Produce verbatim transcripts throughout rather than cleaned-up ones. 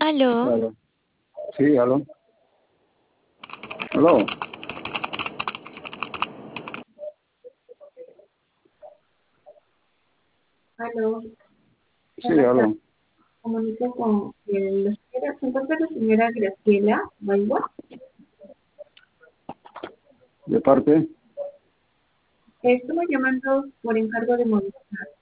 Aló. Aló. Sí, aló. Aló. Aló, Sí, buenas tardes. aló. Comunico con el, ¿se encuentra la señora Graciela Balboa? ¿De parte? Estuve llamando por encargo de movilidad.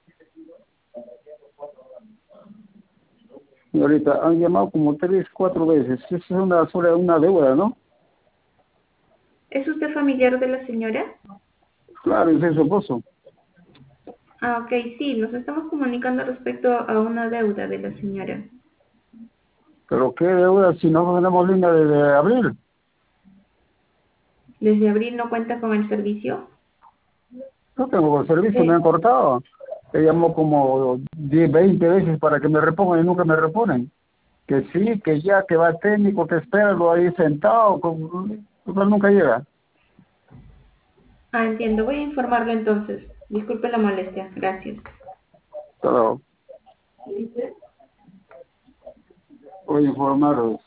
Señorita, han llamado como tres, cuatro veces. Eso es una, sobre una deuda, ¿no? ¿Es usted familiar de la señora? Claro, es su esposo. Ah, ok, sí, nos estamos comunicando respecto a una deuda de la señora. ¿Pero qué deuda si no tenemos línea desde abril? ¿Desde abril no cuenta con el servicio? No tengo el servicio, me Eh, han cortado. Te llamó como diez, veinte veces para que me repongan y nunca me reponen. Que sí, que ya, que va técnico, que espéralo ahí sentado. Con... Total, nunca llega. ah, entiendo, voy a informarlo entonces. Disculpe la molestia, gracias. Pero voy a informaros.